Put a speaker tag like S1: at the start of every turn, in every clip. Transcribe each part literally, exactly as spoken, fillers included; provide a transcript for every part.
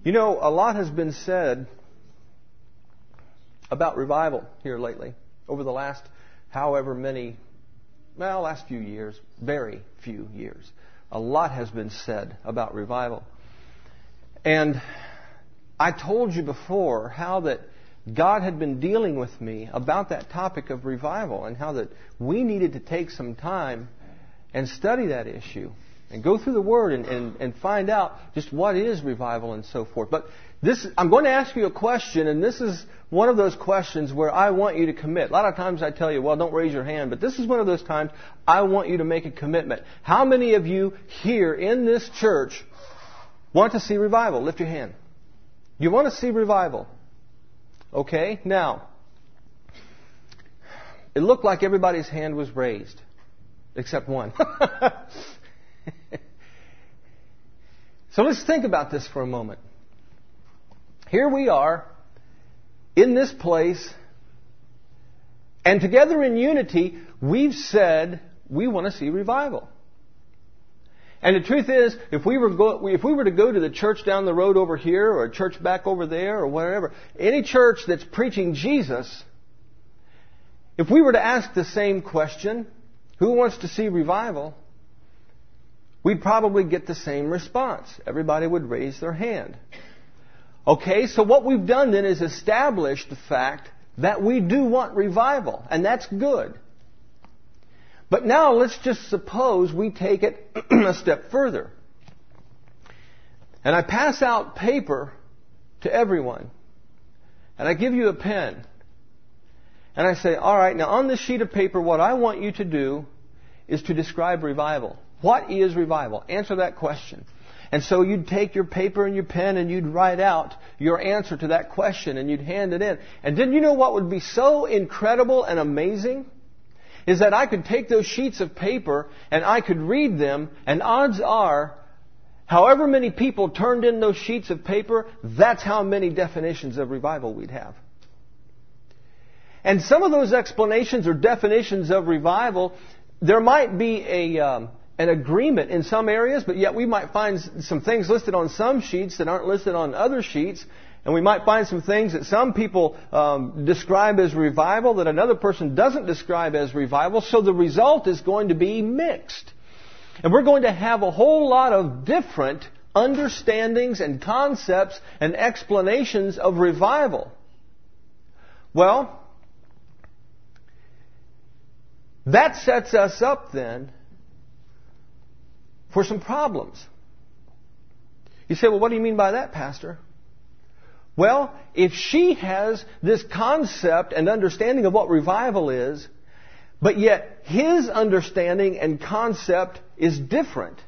S1: You know, a lot has been said about revival here lately, over the last however many, well, last few years, very few years. A lot has been said about revival. And I told you before how that God had been dealing with me about that topic of revival and how that we needed to take some time and study that issue and go through the Word and, and, and find out just what is revival and so forth. But this, I'm going to ask you a question, and this is one of those questions where I want you to commit. A lot of times I tell you, well, don't raise your hand, but this is one of those times I want you to make a commitment. How many of you here in this church want to see revival? Lift your hand. You want to see revival? Okay, now, it looked like everybody's hand was raised, except one. So let's think about this for a moment. Here we are in this place, and together in unity, we've said we want to see revival. And the truth is, if we were go, if we were to go to the church down the road over here, or a church back over there, or wherever, any church that's preaching Jesus, if we were to ask the same question, who wants to see revival? We'd probably get the same response. Everybody would raise their hand. Okay, so what we've done then is established the fact that we do want revival, and that's good. But now let's just suppose we take it a step further. And I pass out paper to everyone. And I give you a pen. And I say, all right, now on this sheet of paper, what I want you to do is to describe revival. What is revival? Answer that question. And so you'd take your paper and your pen and you'd write out your answer to that question and you'd hand it in. And did you know what would be so incredible and amazing? Is that I could take those sheets of paper and I could read them, and odds are, however many people turned in those sheets of paper, that's how many definitions of revival we'd have. And some of those explanations or definitions of revival, there might be a um, an agreement in some areas, but yet we might find some things listed on some sheets that aren't listed on other sheets. And we might find some things that some people um, describe as revival that another person doesn't describe as revival. So the result is going to be mixed. And we're going to have a whole lot of different understandings and concepts and explanations of revival. Well, that sets us up then for some problems. You say, well, what do you mean by that, Pastor? Well, if she has this concept and understanding of what revival is, but yet his understanding and concept is different.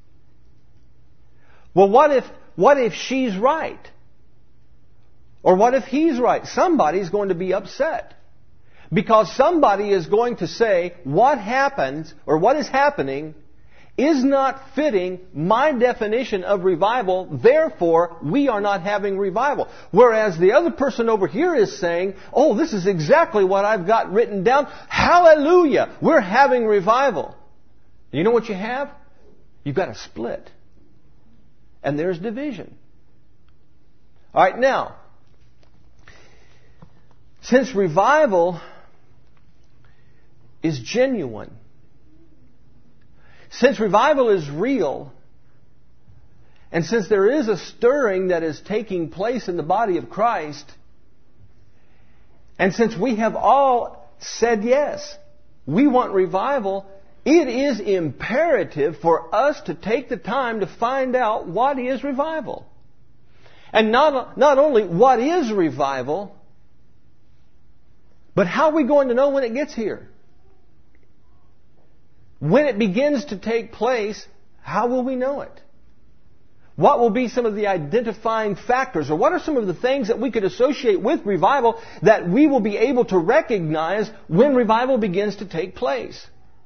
S1: Well, what if, what if she's right? Or what if he's right? Somebody's going to be upset. Because somebody is going to say, what happens, or what is happening, is not fitting my definition of revival, therefore we are not having revival. Whereas the other person over here is saying, oh, this is exactly what I've got written down. Hallelujah! We're having revival. You know what you have? You've got a split. And there's division. All right, now, since revival is genuine, since revival is real, and since there is a stirring that is taking place in the body of Christ, and since we have all said yes, we want revival, it is imperative for us to take the time to find out what is revival. And not, not only what is revival, but how are we going to know when it gets here? When it begins to take place, how will we know it? What will be some of the identifying factors, or what are some of the things that we could associate with revival that we will be able to recognize when revival begins to take place?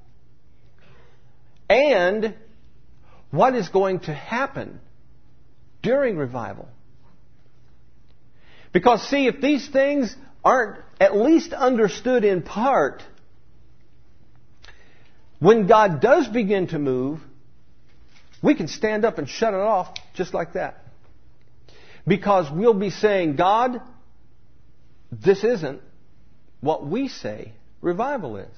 S1: And what is going to happen during revival? Because, see, if these things aren't at least understood in part, when God does begin to move, we can stand up and shut it off just like that. Because we'll be saying, God, this isn't what we say revival is.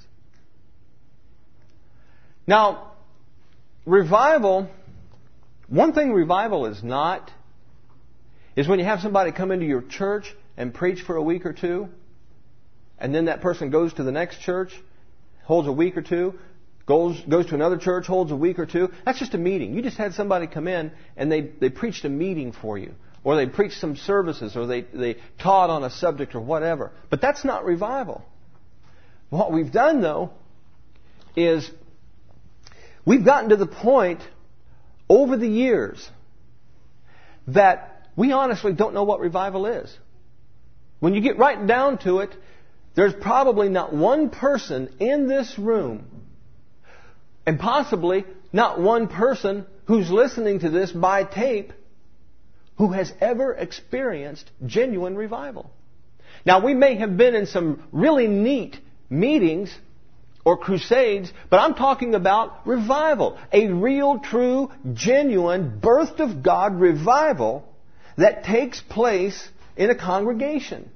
S1: Now, revival, one thing revival is not, is when you have somebody come into your church and preach for a week or two, and then that person goes to the next church, holds a week or two, goes goes to another church, holds a week or two. That's just a meeting. You just had somebody come in and they, they preached a meeting for you. Or they preached some services, or they, they taught on a subject or whatever. But that's not revival. What we've done, though, is we've gotten to the point over the years that we honestly don't know what revival is. When you get right down to it, there's probably not one person in this room, and possibly not one person who's listening to this by tape, who has ever experienced genuine revival. Now, we may have been in some really neat meetings or crusades, but I'm talking about revival. A real, true, genuine, birth of God revival that takes place in a congregation.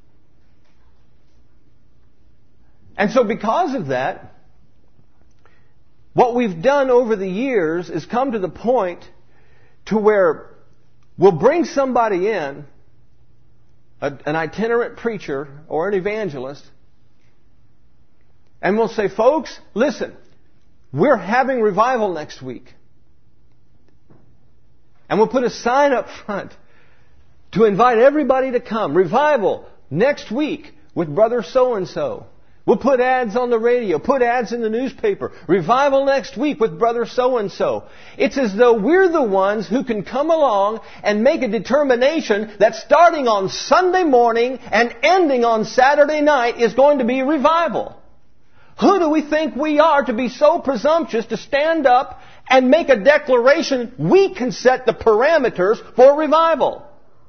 S1: And so because of that, what we've done over the years is come to the point to where we'll bring somebody in, a, an itinerant preacher or an evangelist, and we'll say, folks, listen, we're having revival next week. And we'll put a sign up front to invite everybody to come. Revival next week with Brother So-and-so. We'll put ads on the radio, put ads in the newspaper. Revival next week with Brother So-and-so. It's as though we're the ones who can come along and make a determination that starting on Sunday morning and ending on Saturday night is going to be revival. Who do we think we are to be so presumptuous to stand up and make a declaration we can set the parameters for revival?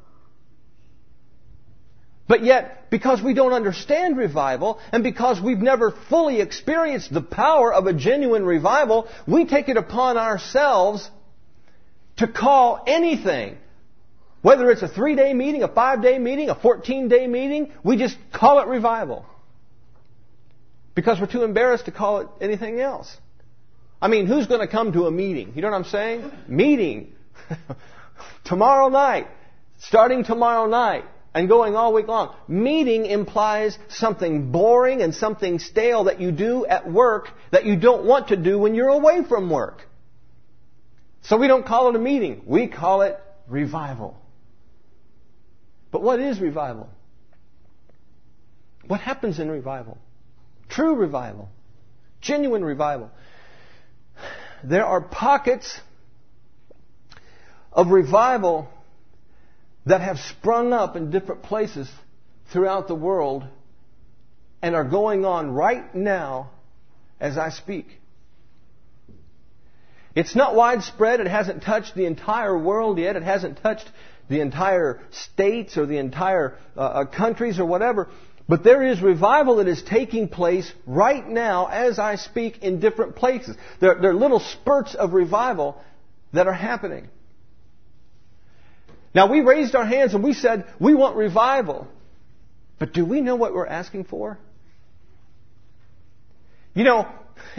S1: But yet, because we don't understand revival, and because we've never fully experienced the power of a genuine revival, we take it upon ourselves to call anything, whether it's a three-day meeting, a five-day meeting, a fourteen-day meeting, we just call it revival. Because we're too embarrassed to call it anything else. I mean, who's going to come to a meeting? You know what I'm saying? Meeting. Tomorrow night. Starting tomorrow night. And going all week long. Meeting implies something boring and something stale that you do at work that you don't want to do when you're away from work. So we don't call it a meeting. We call it revival. But what is revival? What happens in revival? True revival. Genuine revival. There are pockets of revival that have sprung up in different places throughout the world and are going on right now as I speak. It's not widespread. It hasn't touched the entire world yet. It hasn't touched the entire states or the entire uh, countries or whatever. But there is revival that is taking place right now as I speak in different places. There, there are little spurts of revival that are happening. Now, we raised our hands and we said, we want revival. But do we know what we're asking for? You know,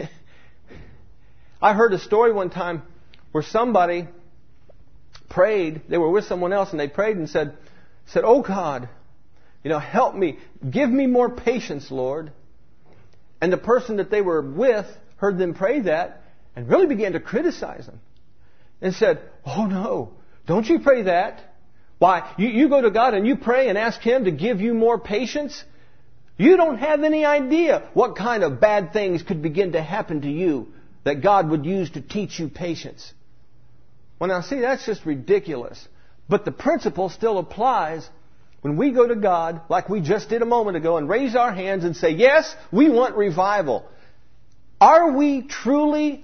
S1: I heard a story one time where somebody prayed, they were with someone else and they prayed and said, said, oh God, you know, help me. Give me more patience, Lord. And the person that they were with heard them pray that and really began to criticize them. And said, oh no, don't you pray that. Why, you, you go to God and you pray and ask Him to give you more patience. You don't have any idea what kind of bad things could begin to happen to you that God would use to teach you patience. Well, now see, that's just ridiculous. But the principle still applies when we go to God, like we just did a moment ago, and raise our hands and say, yes, we want revival. Are we truly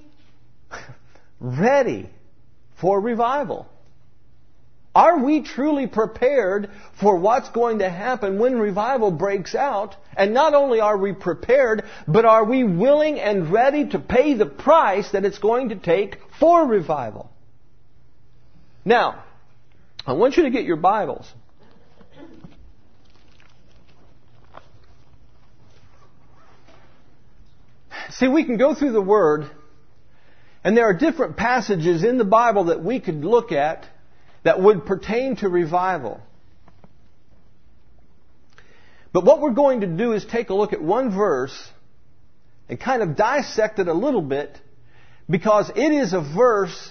S1: ready for revival? Are we truly prepared for what's going to happen when revival breaks out? And not only are we prepared, but are we willing and ready to pay the price that it's going to take for revival? Now, I want you to get your Bibles. See, we can go through the Word, and there are different passages in the Bible that we could look at that would pertain to revival. But what we're going to do is take a look at one verse and kind of dissect it a little bit, because it is a verse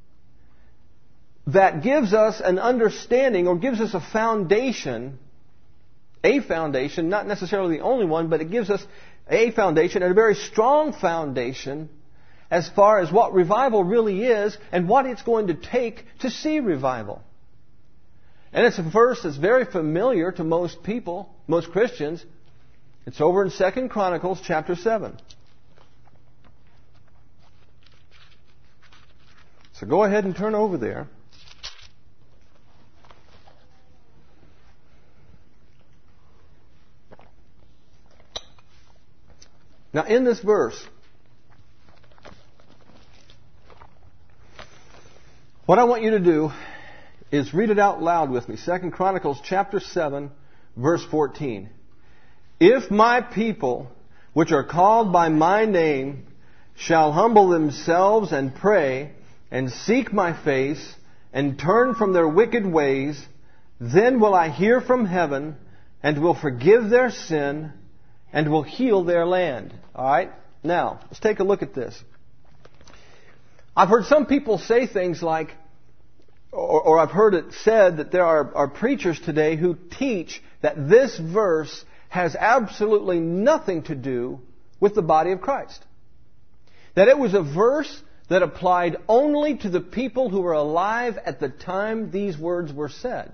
S1: that gives us an understanding or gives us a foundation, a foundation, not necessarily the only one, but it gives us a foundation, and a very strong foundation, as far as what revival really is and what it's going to take to see revival. And it's a verse that's very familiar to most people, most Christians. It's over in Second Chronicles chapter seven. So go ahead and turn over there. Now, in this verse, what I want you to do is read it out loud with me. Second Chronicles chapter seven, verse fourteen. If my people, which are called by my name, shall humble themselves and pray, and seek my face, and turn from their wicked ways, then will I hear from heaven, and will forgive their sin, and will heal their land. All right? Now, let's take a look at this. I've heard some people say things like, or, or I've heard it said that there are, are preachers today who teach that this verse has absolutely nothing to do with the body of Christ. That it was a verse that applied only to the people who were alive at the time these words were said.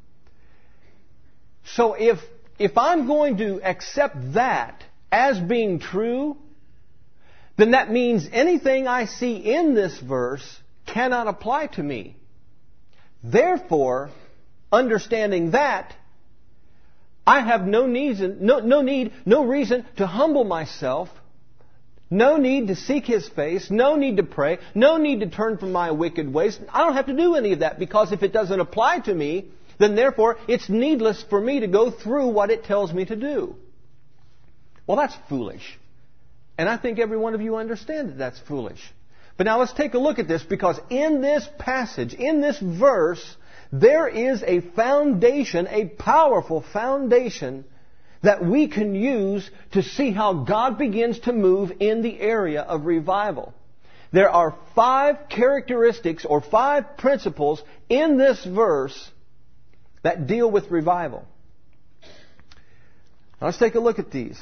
S1: So if If I'm going to accept that as being true, then that means anything I see in this verse cannot apply to me. Therefore, understanding that, I have no need, no, no need, no reason to humble myself, no need to seek His face, no need to pray, no need to turn from my wicked ways. I don't have to do any of that, because if it doesn't apply to me, then therefore it's needless for me to go through what it tells me to do. Well, that's foolish. And I think every one of you understand that that's foolish. But now let's take a look at this, because in this passage, in this verse, there is a foundation, a powerful foundation that we can use to see how God begins to move in the area of revival. There are five characteristics or five principles in this verse that deal with revival. Now let's take a look at these.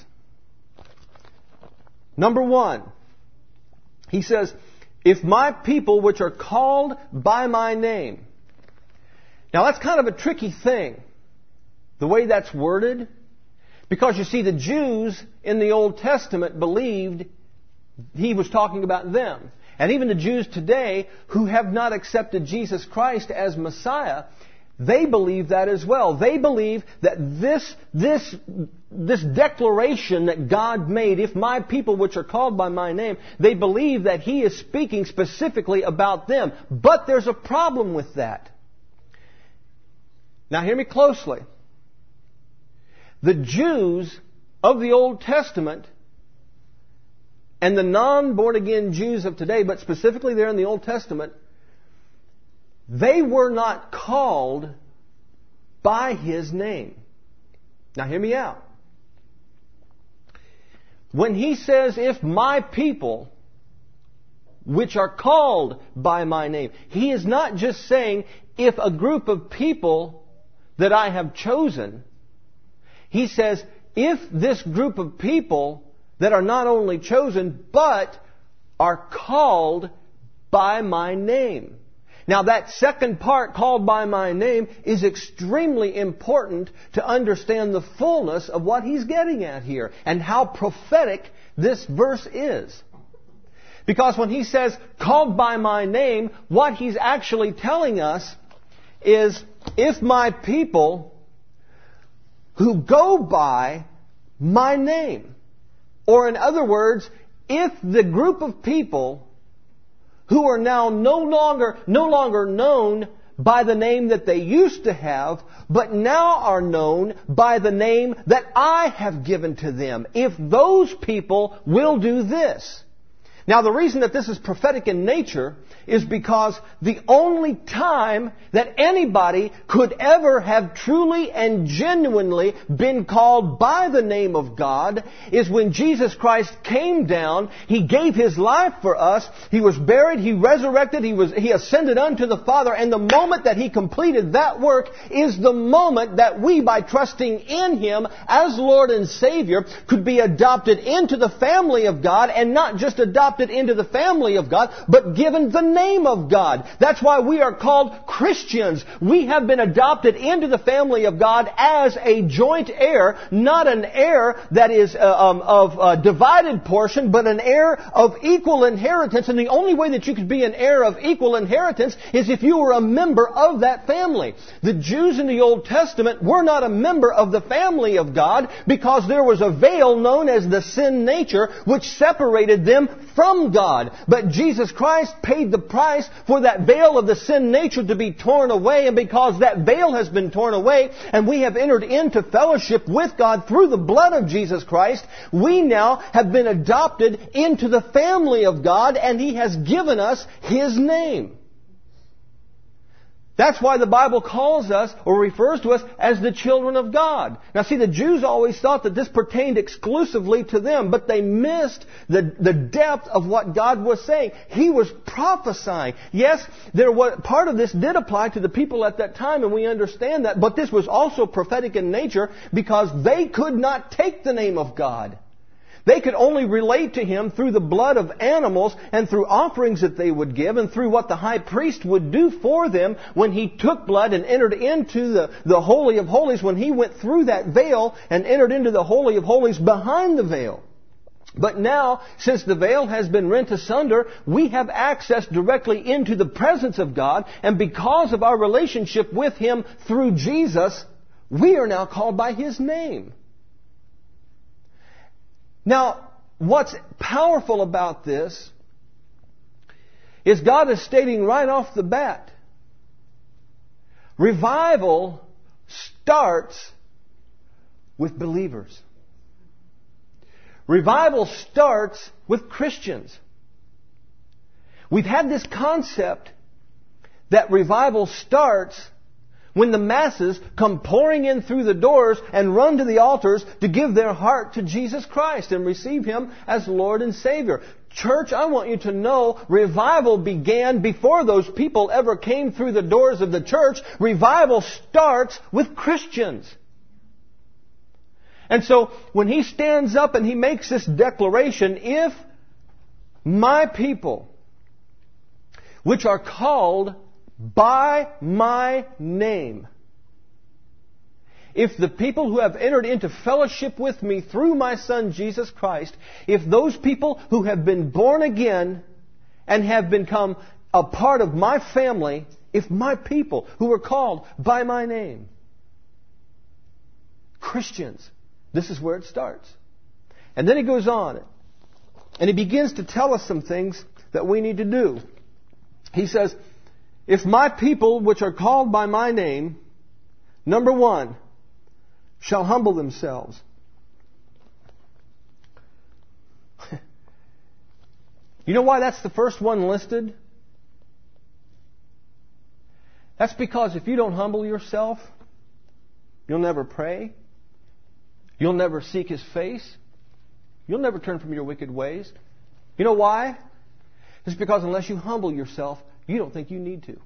S1: Number one, he says, if my people which are called by my name. Now that's kind of a tricky thing, the way that's worded, because you see the Jews in the Old Testament believed he was talking about them. And even the Jews today who have not accepted Jesus Christ as Messiah, they believe that as well. They believe that this, this, this declaration that God made, if my people which are called by my name, they believe that He is speaking specifically about them. But there's a problem with that. Now hear me closely. The Jews of the Old Testament and the non-born-again Jews of today, but specifically there in the Old Testament, they were not called by His name. Now hear me out. When He says, if my people, which are called by my name, He is not just saying, if a group of people that I have chosen. He says, if this group of people that are not only chosen, but are called by my name. Now that second part, called by my name, is extremely important to understand the fullness of what he's getting at here and how prophetic this verse is. Because when he says, called by my name, what he's actually telling us is, if my people who go by my name, or in other words, if the group of people who are now no longer, no longer known by the name that they used to have, but now are known by the name that I have given to them, if those people will do this. Now, the reason that this is prophetic in nature is because the only time that anybody could ever have truly and genuinely been called by the name of God is when Jesus Christ came down. He gave His life for us. He was buried. He resurrected. He was, He ascended unto the Father. And the moment that He completed that work is the moment that we, by trusting in Him as Lord and Savior, could be adopted into the family of God, and not just adopted into the family of God, but given the name of God. That's why we are called Christians. We have been adopted into the family of God as a joint heir, not an heir that is uh, um, of uh, divided portion, but an heir of equal inheritance. And the only way that you could be an heir of equal inheritance is if you were a member of that family. The Jews in the Old Testament were not a member of the family of God because there was a veil known as the sin nature which separated them from God. But Jesus Christ paid the price for that veil of the sin nature to be torn away, and because that veil has been torn away and we have entered into fellowship with God through the blood of Jesus Christ, we now have been adopted into the family of God, and He has given us His name. That's why the Bible calls us, or refers to us, as the children of God. Now see, the Jews always thought that this pertained exclusively to them, but they missed the, the depth of what God was saying. He was prophesying. Yes, there was, part of this did apply to the people at that time, and we understand that, but this was also prophetic in nature because they could not take the name of God. They could only relate to Him through the blood of animals and through offerings that they would give and through what the high priest would do for them when he took blood and entered into the, the Holy of Holies, when he went through that veil and entered into the Holy of Holies behind the veil. But now, since the veil has been rent asunder, we have access directly into the presence of God, and because of our relationship with Him through Jesus, we are now called by His name. Now, what's powerful about this is God is stating right off the bat, revival starts with believers. Revival starts with Christians. We've had this concept that revival starts when the masses come pouring in through the doors and run to the altars to give their heart to Jesus Christ and receive Him as Lord and Savior. Church, I want you to know revival began before those people ever came through the doors of the church. Revival starts with Christians. And so when He stands up and He makes this declaration, if my people, which are called by my name, if the people who have entered into fellowship with me through my Son Jesus Christ, if those people who have been born again and have become a part of my family, if my people who are called by my name, Christians, this is where it starts. And then He goes on and He begins to tell us some things that we need to do. He says, if my people, which are called by my name, number one, shall humble themselves. You know why that's the first one listed? That's because if you don't humble yourself, you'll never pray. You'll never seek His face. You'll never turn from your wicked ways. You know why? It's because unless you humble yourself, you don't think you need to.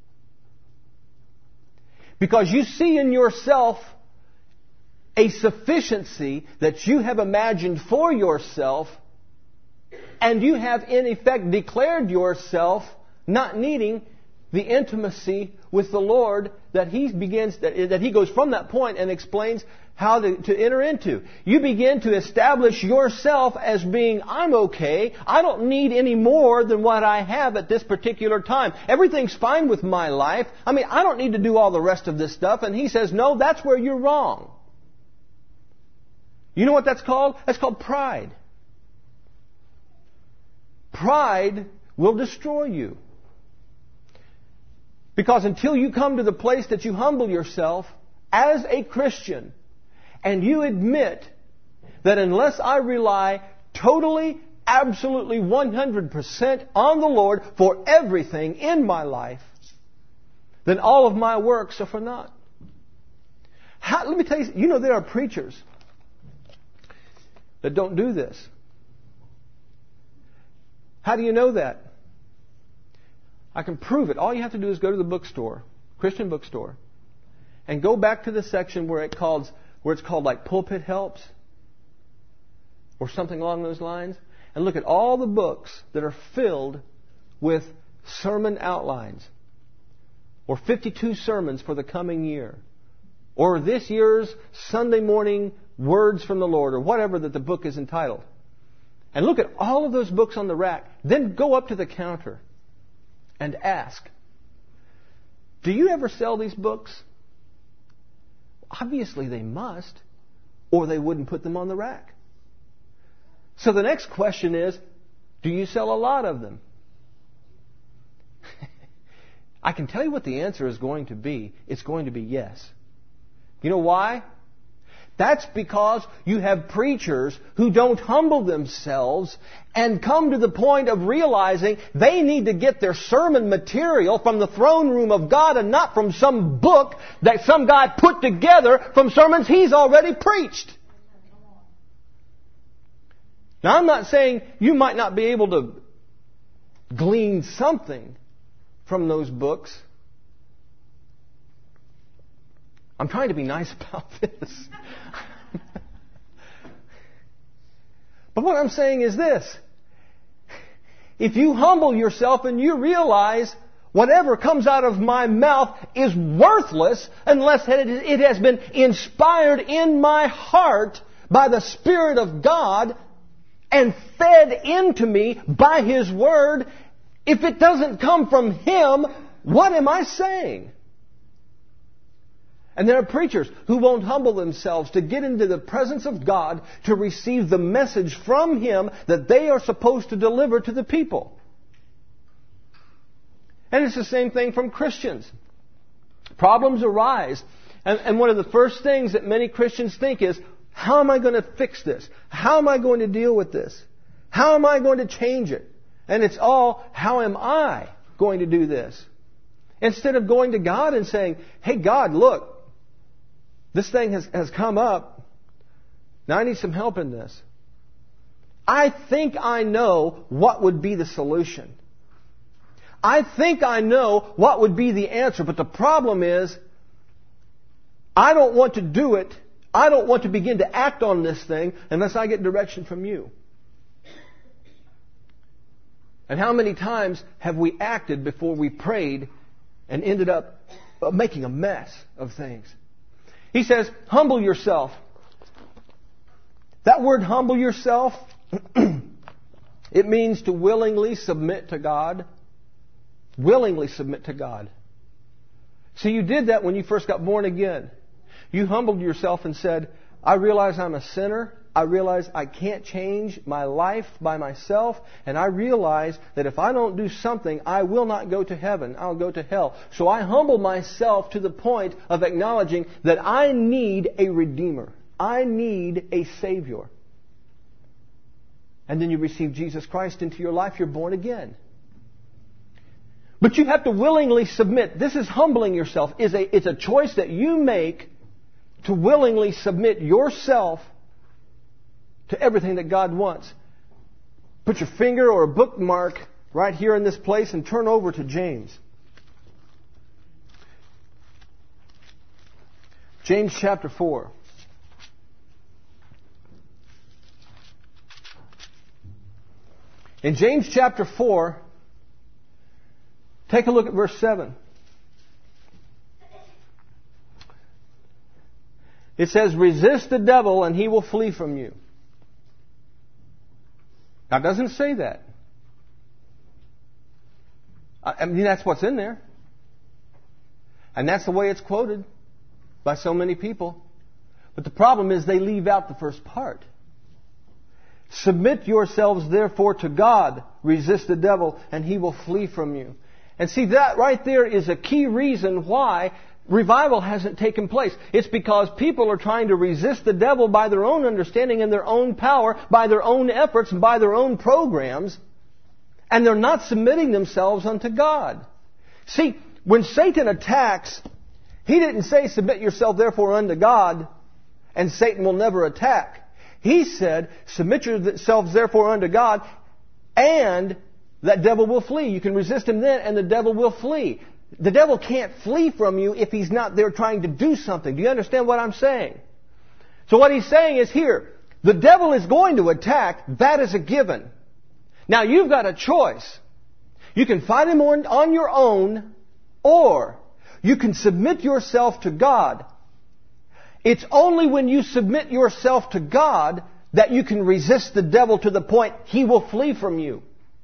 S1: Because you see in yourself a sufficiency that you have imagined for yourself, and you have in effect declared yourself not needing the intimacy with the Lord that He begins, that, that He goes from that point and explains how to, to enter into. You begin to establish yourself as being, I'm okay. I don't need any more than what I have at this particular time. Everything's fine with my life. I mean, I don't need to do all the rest of this stuff. And He says, no, that's where you're wrong. You know what that's called? That's called pride. Pride will destroy you. Because until you come to the place that you humble yourself as a Christian and you admit that unless I rely totally, absolutely one hundred percent on the Lord for everything in my life, then all of my works are for naught. How, let me tell you, you know there are preachers that don't do this. How do you know that? I can prove it. All you have to do is go to the bookstore, Christian bookstore, and go back to the section where it calls, where it's called like Pulpit Helps or something along those lines, and look at all the books that are filled with sermon outlines, or fifty-two sermons for the coming year, or this year's Sunday morning words from the Lord, or whatever that the book is entitled. And look at all of those books on the rack. Then go up to the counter and ask, do you ever sell these books? Obviously they must, or they wouldn't put them on the rack. So the next question is, do you sell a lot of them? I can tell you what the answer is going to be. It's going to be yes. You know why? That's because you have preachers who don't humble themselves and come to the point of realizing they need to get their sermon material from the throne room of God and not from some book that some guy put together from sermons he's already preached. Now, I'm not saying you might not be able to glean something from those books. I'm trying to be nice about this. But what I'm saying is this. If you humble yourself and you realize whatever comes out of my mouth is worthless unless it has been inspired in my heart by the Spirit of God and fed into me by His Word, if it doesn't come from Him, what am I saying? And there are preachers who won't humble themselves to get into the presence of God to receive the message from Him that they are supposed to deliver to the people. And it's the same thing from Christians. Problems arise. And, and one of the first things that many Christians think is, how am I going to fix this? How am I going to deal with this? How am I going to change it? And it's all, how am I going to do this? Instead of going to God and saying, hey God, look, this thing has, has come up. Now I need some help in this. I think I know what would be the solution. I think I know what would be the answer. But the problem is, I don't want to do it. I don't want to begin to act on this thing unless I get direction from you. And how many times have we acted before we prayed and ended up making a mess of things? He says, humble yourself. That word humble yourself, it means to willingly submit to God. Willingly submit to God. So you did that when you first got born again. You humbled yourself and said, I realize I'm a sinner. I realize I can't change my life by myself. And I realize that if I don't do something, I will not go to heaven. I'll go to hell. So I humble myself to the point of acknowledging that I need a Redeemer. I need a Savior. And then you receive Jesus Christ into your life. You're born again. But you have to willingly submit. This is humbling yourself. It's a, it's a choice that you make to willingly submit yourself to everything that God wants. Put your finger or a bookmark right here in this place and turn over to James. James chapter four. In James chapter four, take a look at verse seven. It says, resist the devil and he will flee from you. Now, it doesn't say that. I mean, that's what's in there. And that's the way it's quoted by so many people. But the problem is they leave out the first part. Submit yourselves therefore to God. Resist the devil and he will flee from you. And see, that right there is a key reason why revival hasn't taken place. It's because people are trying to resist the devil by their own understanding and their own power, by their own efforts and by their own programs, and they're not submitting themselves unto God. See, when Satan attacks, he didn't say, submit yourself therefore unto God, and Satan will never attack. He said, submit yourselves therefore unto God, and that devil will flee. You can resist him then, and the devil will flee. The devil can't flee from you if he's not there trying to do something. Do you understand what I'm saying? So what he's saying is here, the devil is going to attack. That is a given. Now you've got a choice. You can fight him on, on your own, or you can submit yourself to God. It's only when you submit yourself to God that you can resist the devil to the point he will flee from you.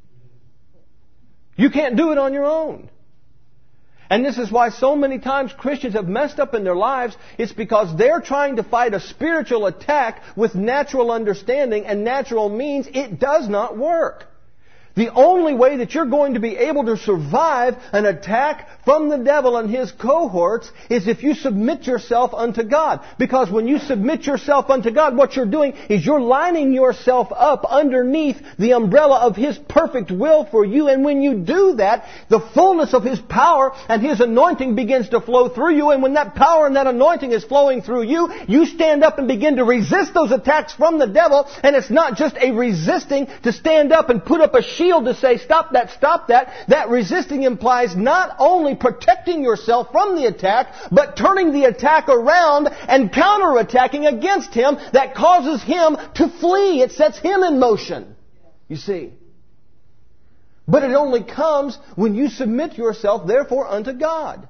S1: You can't do it on your own. And this is why so many times Christians have messed up in their lives. It's because they're trying to fight a spiritual attack with natural understanding and natural means. It does not work. The only way that you're going to be able to survive an attack from the devil and his cohorts is if you submit yourself unto God. Because when you submit yourself unto God, what you're doing is you're lining yourself up underneath the umbrella of His perfect will for you. And when you do that, the fullness of His power and His anointing begins to flow through you. And when that power and that anointing is flowing through you, you stand up and begin to resist those attacks from the devil. And it's not just a resisting to stand up and put up a shield to say, stop that, stop that. That resisting implies not only protecting yourself from the attack, but turning the attack around and counterattacking against him that causes him to flee. It sets him in motion. You see. But it only comes when you submit yourself, therefore, unto God.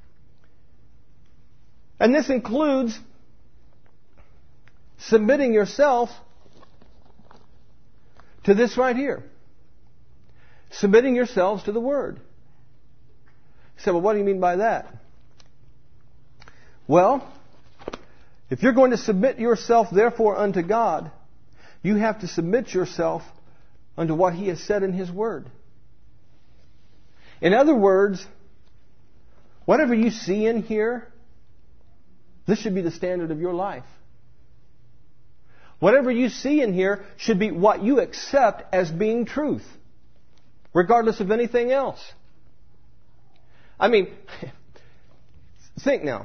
S1: And this includes submitting yourself to this right here. Submitting yourselves to the Word. You say, well, what do you mean by that? Well, if you're going to submit yourself, therefore, unto God, you have to submit yourself unto what He has said in His Word. In other words, whatever you see in here, this should be the standard of your life. Whatever you see in here should be what you accept as being truth, regardless of anything else. I mean, think now.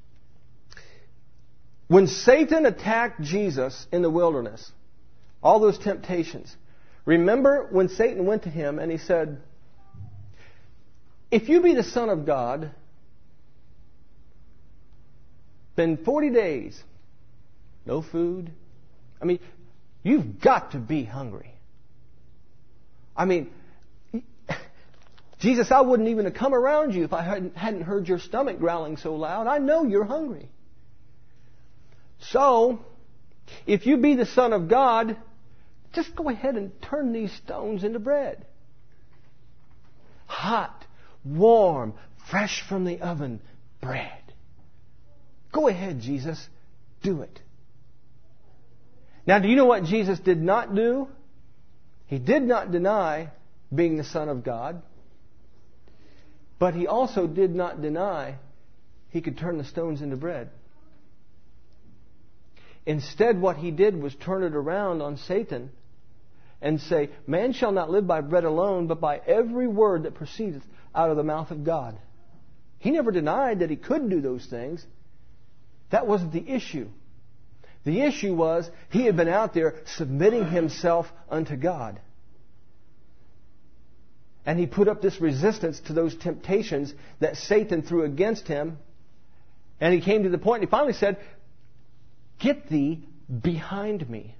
S1: When Satan attacked Jesus in the wilderness, all those temptations, remember when Satan went to him and he said, if you be the Son of God, then forty days, no food. I mean, you've got to be hungry. I mean, Jesus, I wouldn't even have come around you if I hadn't, hadn't heard your stomach growling so loud. I know you're hungry. So, if you be the Son of God, just go ahead and turn these stones into bread. Hot, warm, fresh from the oven bread. Go ahead, Jesus. Do it. Now, do you know what Jesus did not do? He did not deny being the Son of God. But He also did not deny He could turn the stones into bread. Instead, what He did was turn it around on Satan and say, man shall not live by bread alone, but by every word that proceedeth out of the mouth of God. He never denied that He could do those things. That wasn't the issue. The issue was He had been out there submitting Himself unto God. And He put up this resistance to those temptations that Satan threw against Him. And He came to the point, and He finally said, get thee behind me.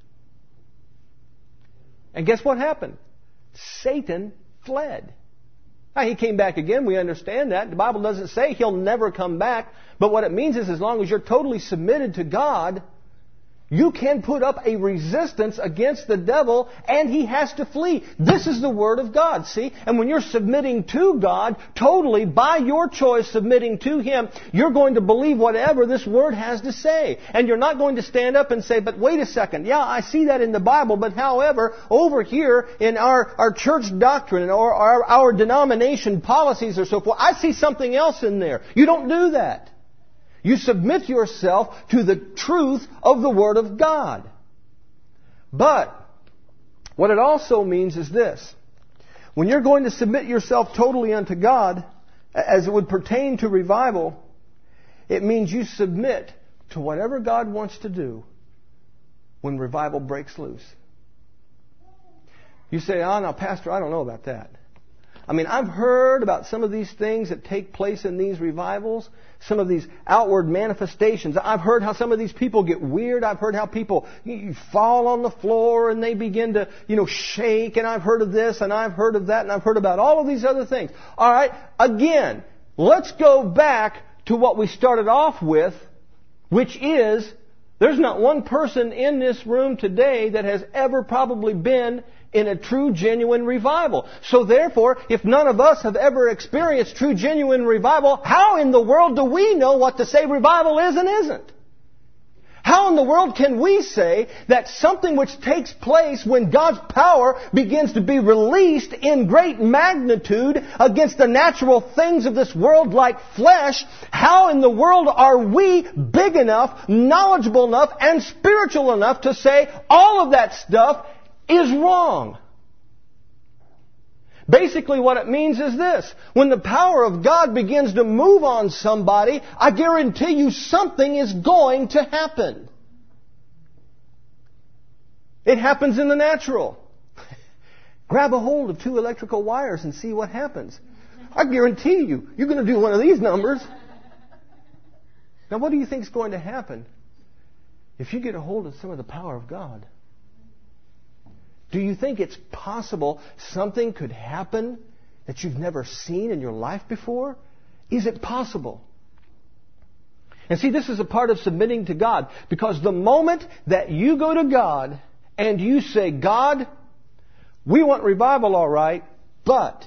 S1: And guess what happened? Satan fled. Now, he came back again. We understand that. The Bible doesn't say He'll never come back. But what it means is as long as you're totally submitted to God, You can put up a resistance against the devil and he has to flee. This is the Word of God, see? And when you're submitting to God, totally by your choice submitting to Him, you're going to believe whatever this Word has to say. And you're not going to stand up and say, but wait a second, yeah, I see that in the Bible, but however, over here in our, our church doctrine or our, our denomination policies or so forth, I see something else in there. You don't do that. You submit yourself to the truth of the Word of God. But what it also means is this. When you're going to submit yourself totally unto God, as it would pertain to revival, it means you submit to whatever God wants to do when revival breaks loose. You say, oh, now, Pastor, I don't know about that. I mean, I've heard about some of these things that take place in these revivals, some of these outward manifestations. I've heard how some of these people get weird. I've heard how people you fall on the floor and they begin to, you know, shake. And I've heard of this and I've heard of that and I've heard about all of these other things. All right, again, let's go back to what we started off with, which is there's not one person in this room today that has ever probably been in a true, genuine revival. So therefore, if none of us have ever experienced true, genuine revival, how in the world do we know what to say revival is and isn't? How in the world can we say that something which takes place when God's power begins to be released in great magnitude against the natural things of this world like flesh, how in the world are we big enough, knowledgeable enough, and spiritual enough to say all of that stuff is wrong? Basically what it means is this. When the power of God begins to move on somebody, I guarantee you something is going to happen. It happens in the natural. Grab a hold of two electrical wires and see what happens. I guarantee you, you're going to do one of these numbers. Now what do you think is going to happen if you get a hold of some of the power of God? Do you think it's possible something could happen that you've never seen in your life before? Is it possible? And see, this is a part of submitting to God. Because the moment that you go to God and you say, God, we want revival all right, but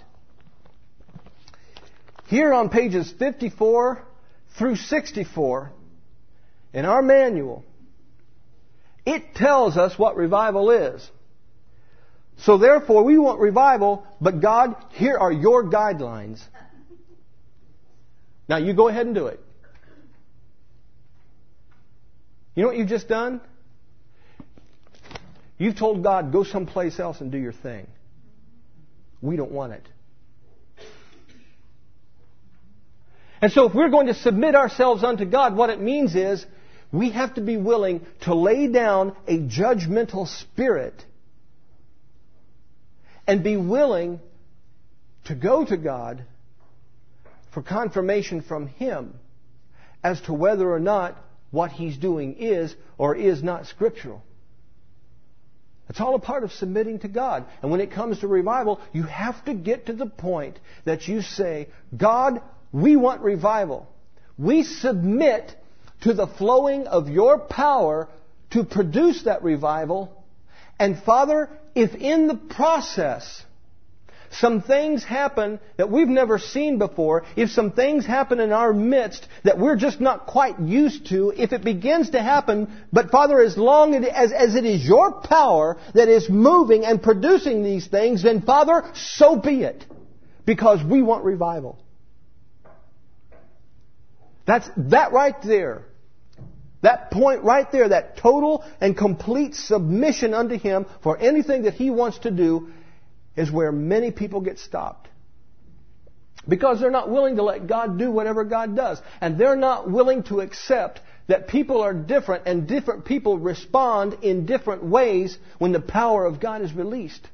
S1: here on pages fifty-four through sixty-four in our manual, it tells us what revival is. So therefore, we want revival, but God, here are your guidelines. Now you go ahead and do it. You know what you've just done? You've told God, go someplace else and do your thing. We don't want it. And so if we're going to submit ourselves unto God, what it means is we have to be willing to lay down a judgmental spirit and be willing to go to God for confirmation from Him as to whether or not what He's doing is or is not scriptural. It's all a part of submitting to God. And when it comes to revival, you have to get to the point that you say, God, we want revival. We submit to the flowing of your power to produce that revival. And Father, if in the process some things happen that we've never seen before, if some things happen in our midst that we're just not quite used to, if it begins to happen, but Father, as long as, as it is your power that is moving and producing these things, then Father, so be it. Because we want revival. That's that right there. That point right there, that total and complete submission unto Him for anything that He wants to do, is where many people get stopped. Because they're not willing to let God do whatever God does. And they're not willing to accept that people are different and different people respond in different ways when the power of God is released.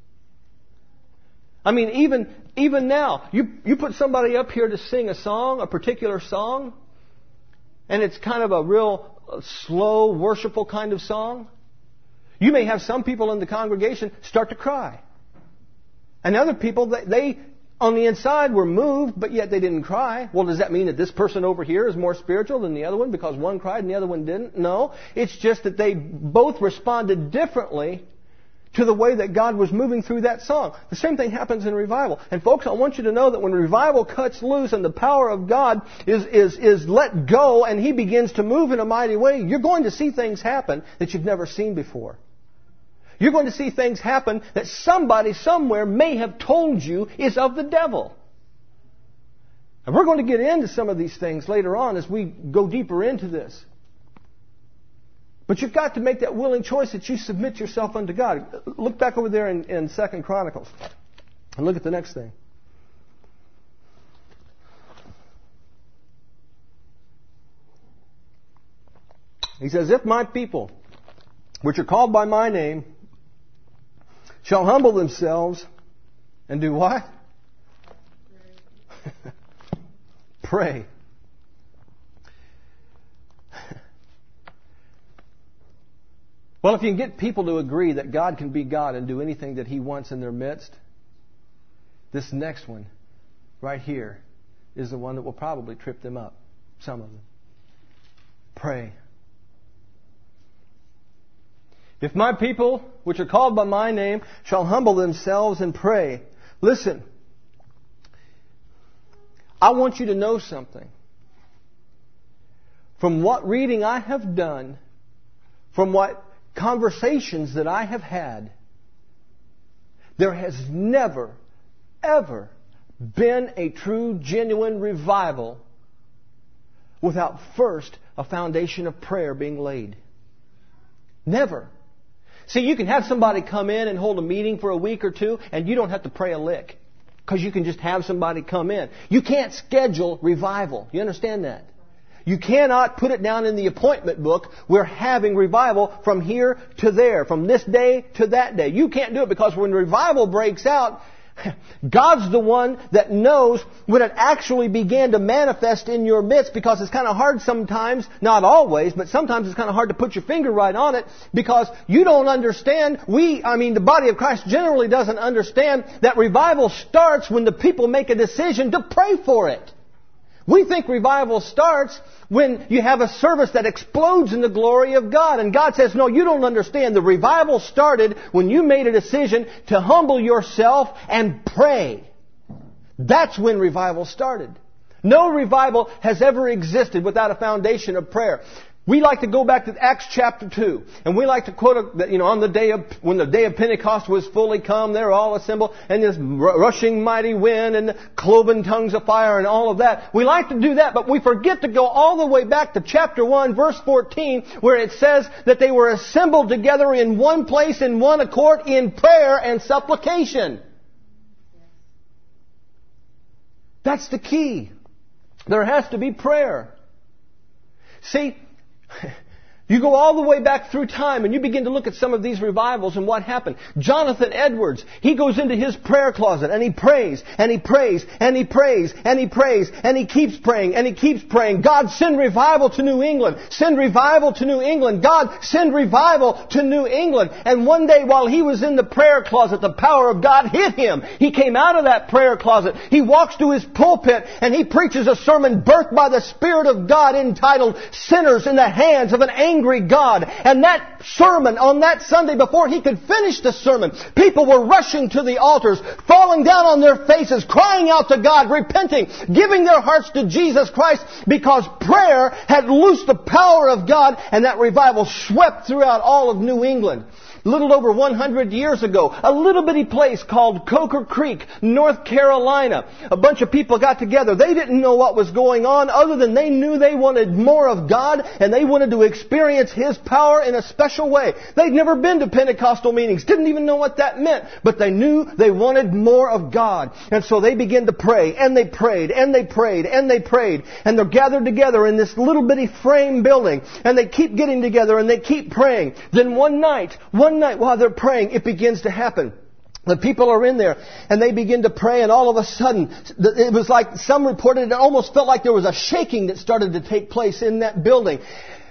S1: I mean, even, even now, you, you put somebody up here to sing a song, a particular song, and it's kind of a real slow, worshipful kind of song. You may have some people in the congregation start to cry. And other people, they On the inside were moved, but yet they didn't cry. Well, does that mean that this person over here is more spiritual than the other one because one cried and the other one didn't? No. It's just that they both responded differently to the way that God was moving through that song. The same thing happens in revival. And folks, I want you to know that when revival cuts loose and the power of God is, is, is let go and He begins to move in a mighty way, you're going to see things happen that you've never seen before. You're going to see things happen that somebody somewhere may have told you is of the devil. And we're going to get into some of these things later on as we go deeper into this. But you've got to make that willing choice that you submit yourself unto God. Look back over there in, in Second Chronicles and look at the next thing. He says, if my people, which are called by my name, shall humble themselves and do what? Pray. Well, if you can get people to agree that God can be God and do anything that He wants in their midst, this next one right here is the one that will probably trip them up. Some of them. Pray. If my people, which are called by my name, shall humble themselves and pray. Listen, I want you to know something. From what reading I have done, from what conversations that I have had, there has never, ever been a true, genuine revival without first a foundation of prayer being laid. Never. See, you can have somebody come in and hold a meeting for a week or two, and you don't have to pray a lick, because you can just have somebody come in. You can't schedule revival. You understand that? You cannot put it down in the appointment book. We're having revival from here to there, from this day to that day. You can't do it because when revival breaks out, God's the one that knows when it actually began to manifest in your midst, because it's kind of hard sometimes, not always, but sometimes it's kind of hard to put your finger right on it because you don't understand. We, I mean, the body of Christ generally doesn't understand that revival starts when the people make a decision to pray for it. We think revival starts when you have a service that explodes in the glory of God. And God says, no, you don't understand. The revival started when you made a decision to humble yourself and pray. That's when revival started. No revival has ever existed without a foundation of prayer. We like to go back to Acts chapter two, and we like to quote that, you know, on the day of, when the day of Pentecost was fully come, they're all assembled, and this rushing mighty wind, and the cloven tongues of fire, and all of that. We like to do that, but we forget to go all the way back to chapter one, verse fourteen, where it says that they were assembled together in one place, in one accord, in prayer and supplication. That's the key. There has to be prayer. See, you go all the way back through time and you begin to look at some of these revivals and what happened. Jonathan Edwards, he goes into his prayer closet and he prays and he prays and he prays and he prays and he keeps praying and he keeps praying. God, send revival to New England. Send revival to New England. God, send revival to New England. And one day while he was in the prayer closet, the power of God hit him. He came out of that prayer closet. He walks to his pulpit and he preaches a sermon birthed by the Spirit of God entitled Sinners in the Hands of an Angry God. And that sermon on that Sunday, before he could finish the sermon, people were rushing to the altars, falling down on their faces, crying out to God, repenting, giving their hearts to Jesus Christ, because prayer had loosed the power of God, and that revival swept throughout all of New England. A little over one hundred years ago, a little bitty place called Coker Creek, North Carolina. A bunch of people got together. They didn't know what was going on, other than they knew they wanted more of God and they wanted to experience His power in a special way. They'd never been to Pentecostal meetings, didn't even know what that meant, but they knew they wanted more of God. And so they began to pray, and they prayed, and they prayed, and they prayed, and they're gathered together in this little bitty frame building, and they keep getting together and they keep praying. Then one night, one night while they're praying, it begins to happen. The people are in there and they begin to pray, and all of a sudden it was like, some reported, it almost felt like there was a shaking that started to take place in that building.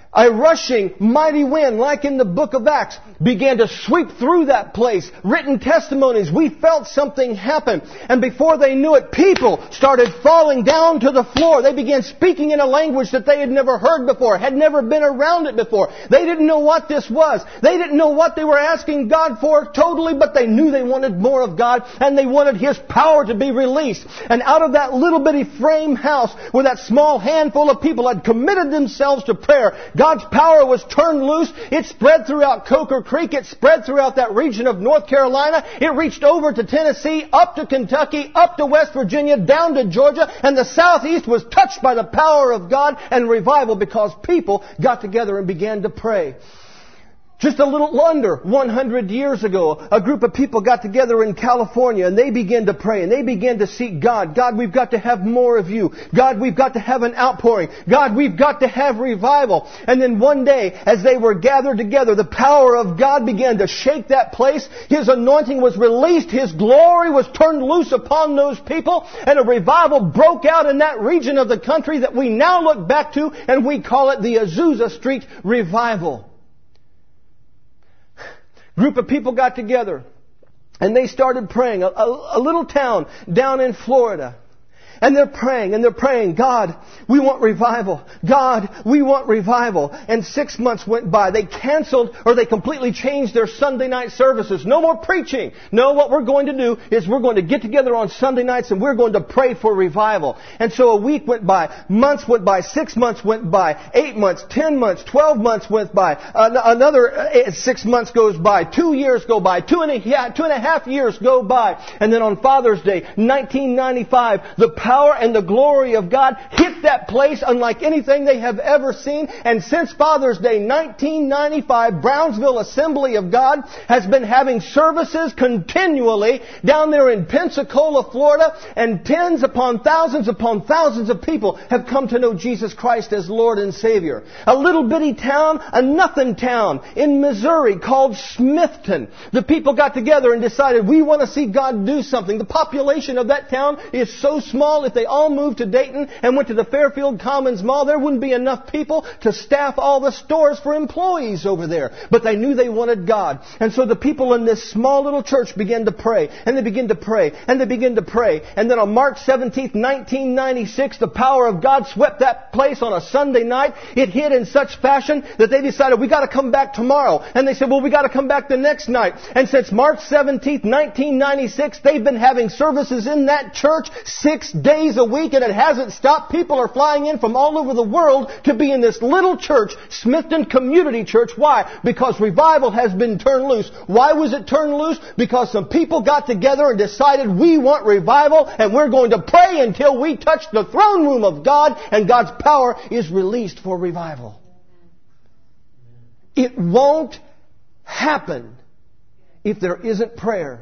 S1: A rushing mighty wind, like in the book of Acts, began to sweep through that place. Written testimonies. We felt something happen. And before they knew it, people started falling down to the floor. They began speaking in a language that they had never heard before, had never been around it before. They didn't know what this was. They didn't know what they were asking God for totally, but they knew they wanted more of God, and they wanted His power to be released. And out of that little bitty frame house, where that small handful of people had committed themselves to prayer, God's power was turned loose. It spread throughout Coker Creek. It spread throughout that region of North Carolina. It reached over to Tennessee, up to Kentucky, up to West Virginia, down to Georgia. And the Southeast was touched by the power of God and revival because people got together and began to pray. Just a little under one hundred years ago, a group of people got together in California and they began to pray and they began to seek God. God, we've got to have more of You. God, we've got to have an outpouring. God, we've got to have revival. And then one day, as they were gathered together, the power of God began to shake that place. His anointing was released. His glory was turned loose upon those people. And a revival broke out in that region of the country that we now look back to, and we call it the Azusa Street Revival. Group of people got together and they started praying. A, a, a little town down in Florida. And they're praying, and they're praying, God, we want revival. God, we want revival. And six months went by. They canceled, or they completely changed their Sunday night services. No more preaching. No, what we're going to do is we're going to get together on Sunday nights and we're going to pray for revival. And so a week went by, months went by, six months went by, eight months, ten months, twelve months went by. Another six months goes by, two years go by, two and a, two and a half years go by. And then on Father's Day, nineteen ninety-five, the power and the glory of God hit that place unlike anything they have ever seen. And since Father's Day, nineteen ninety-five, Brownsville Assembly of God has been having services continually down there in Pensacola, Florida, and tens upon thousands upon thousands of people have come to know Jesus Christ as Lord and Savior. A little bitty town, a nothing town in Missouri called Smithton. The people got together and decided, we want to see God do something. The population of that town is so small. If they all moved to Dayton and went to the Fairfield Commons Mall, there wouldn't be enough people to staff all the stores for employees over there. But they knew they wanted God. And so the people in this small little church began to pray. And they began to pray. And they began to pray. And then on March seventeenth, nineteen ninety-six, the power of God swept that place on a Sunday night. It hit in such fashion that they decided, we got to come back tomorrow. And they said, well, we got to come back the next night. And since March seventeenth, nineteen ninety-six, they've been having services in that church six days a week, and it hasn't stopped. People are flying in from all over the world to be in this little church, Smithton Community Church. Why? Because revival has been turned loose. Why was it turned loose? Because some people got together and decided, we want revival, and we're going to pray until we touch the throne room of God, and God's power is released for revival. It won't happen if there isn't prayer.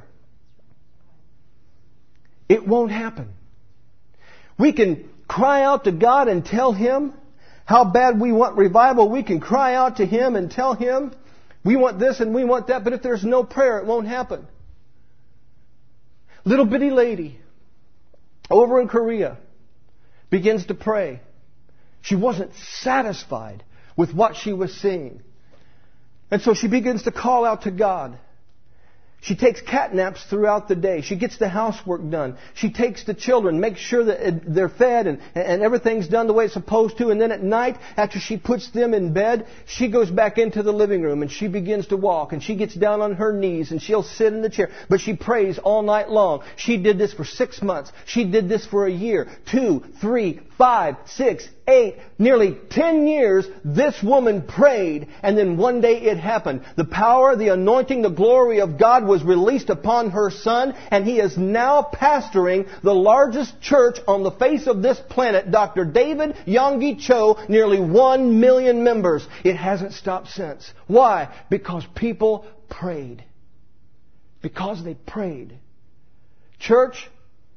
S1: It won't happen. We can cry out to God and tell Him how bad we want revival. We can cry out to Him and tell Him we want this and we want that. But if there's no prayer, it won't happen. Little bitty lady over in Korea begins to pray. She wasn't satisfied with what she was seeing. And so she begins to call out to God. She takes cat naps throughout the day. She gets the housework done. She takes the children, makes sure that they're fed and, and everything's done the way it's supposed to. And then at night, after she puts them in bed, she goes back into the living room and she begins to walk. And she gets down on her knees and she'll sit in the chair. But she prays all night long. She did this for six months. She did this for a year, two, three, five, six, eight, nearly ten years, this woman prayed, and then one day it happened. The power, the anointing, the glory of God was released upon her son, and he is now pastoring the largest church on the face of this planet, Doctor David Yonggi Cho, nearly one million members. It hasn't stopped since. Why? Because people prayed. Because they prayed. Church,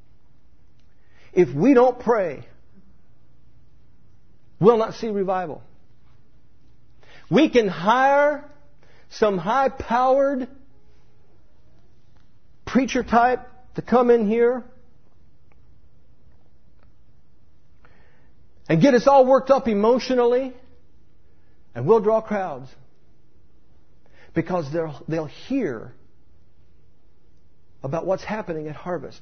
S1: if we don't pray, we'll not see revival. We can hire some high-powered preacher type to come in here and get us all worked up emotionally And we'll draw crowds. Because they'll, they'll hear about what's happening at Harvest.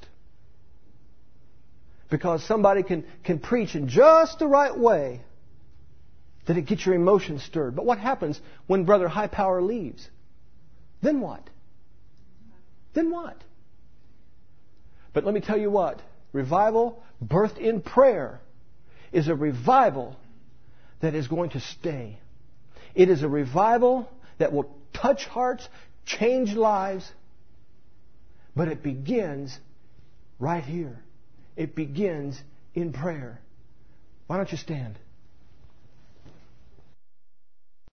S1: Because somebody can, can preach in just the right way that it gets your emotions stirred. But what happens when Brother High Power leaves? Then what? Then what? But let me tell you what. Revival birthed in prayer is a revival that is going to stay. It is a revival that will touch hearts, change lives. But it begins right here. It begins in prayer. Why don't you stand?